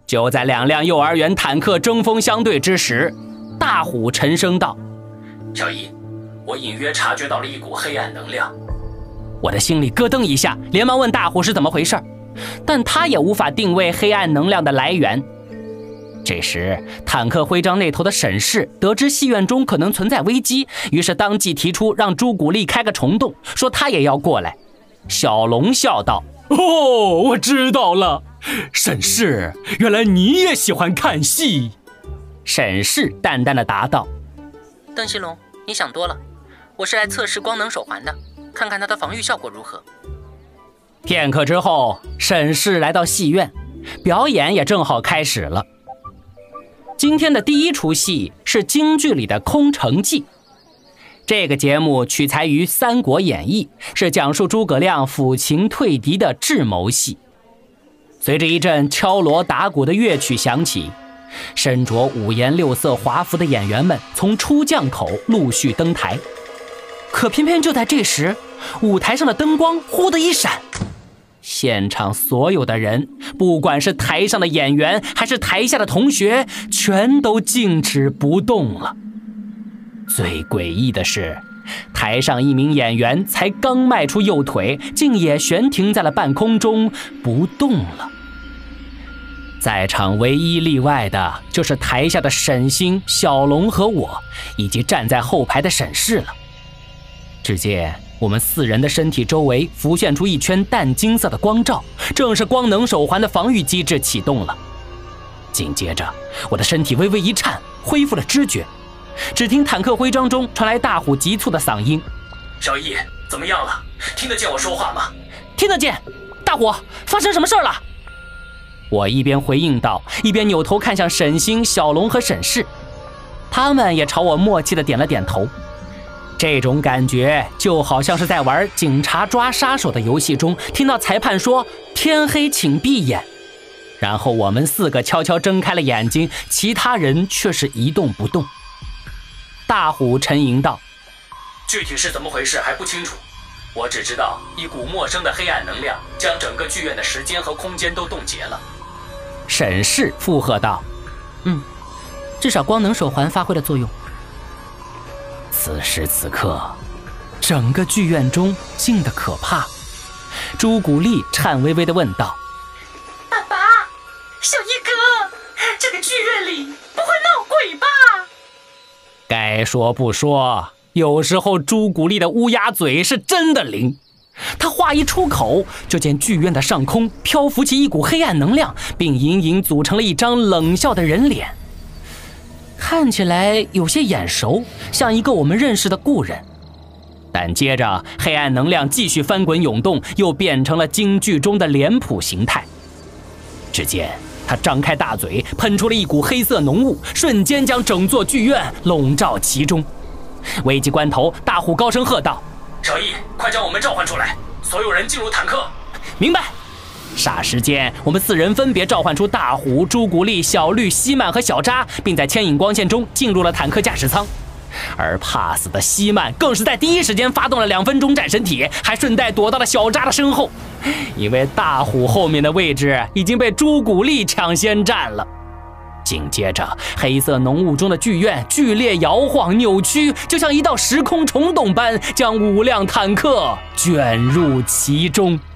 就在2辆幼儿园坦克针锋相对之时，大虎沉声道：“ 小一，我隐约察觉到了一股黑暗能量。” 我的心里咯噔一下，连忙问大虎是怎么回事，但他也无法定位黑暗能量的来源。这时，坦克徽章那头的沈氏得知戏院中可能存在危机，于是当即提出让朱古力开个虫洞，说他也要过来。小龙笑道：“ 哦，我知道了，沈氏，原来你也喜欢看戏。” 沈氏淡淡的答道：“ 邓西龙，你想多了，我是来测试光能手环的，看看它的防御效果如何。” 片刻之后，沈氏来到戏院，表演也正好开始了。今天的第一出戏是京剧里的《空城计》。这个节目取材于《三国演义》，是讲述诸葛亮抚秦退敌的智谋戏。随着一阵敲锣打鼓的乐曲响起，身着五颜六色华服的演员们从出将口陆续登台。可偏偏就在这时，舞台上的灯光忽的一闪，现场所有的人，不管是台上的演员还是台下的同学，全都静止不动了。最诡异的是，台上一名演员才刚迈出右腿，竟也悬停在了半空中不动了。在场唯一例外的就是台下的沈星、小龙和我，以及站在后排的沈氏了。只见我们4人的身体周围浮现出一圈淡金色的光照，正是光能手环的防御机制启动了。紧接着，我的身体微微一颤，恢复了知觉。只听坦克徽章中传来大虎急促的嗓音：“ 小易，怎么样了？听得见我说话吗？”“ 听得见。”“大虎，发生什么事了？”我一边回应道，一边扭头看向沈星、小龙和沈氏，他们也朝我默契地点了点头。这种感觉就好像是在玩警察抓杀手的游戏中，听到裁判说天黑请闭眼，然后我们4个悄悄睁开了眼睛，其他人却是一动不动。大虎沉吟道：“ 具体是怎么回事还不清楚，我只知道一股陌生的黑暗能量将整个剧院的时间和空间都冻结了。” 沈氏附和道：“至少光能手环发挥了作用。”此时此刻，整个剧院中静得可怕。朱古力颤巍巍地问道：“ 爸爸，小一哥，这个剧院里不会闹鬼吧？” 该说不说，有时候朱古力的乌鸦嘴是真的灵。他话一出口，就见剧院的上空漂浮起一股黑暗能量，并隐隐组成了一张冷笑的人脸，看起来有些眼熟，像一个我们认识的故人。但接着黑暗能量继续翻滚涌动，又变成了京剧中的脸谱形态。只见他张开大嘴，喷出了一股黑色浓雾，瞬间将整座剧院笼罩其中。危急关头，大虎高声喝道：“ 小易，快将我们召唤出来，所有人进入坦克。”“ 明白。”霎时间，我们4人分别召唤出大虎、朱古力、小绿、西曼和小扎，并在牵引光线中进入了坦克驾驶舱。而怕死的西曼更是在第一时间发动了2分钟战神体，还顺带躲到了小扎的身后，因为大虎后面的位置已经被朱古力抢先占了。紧接着，黑色浓雾中的剧院剧烈摇晃扭曲，就像一道时空虫洞般，将5辆坦克卷入其中。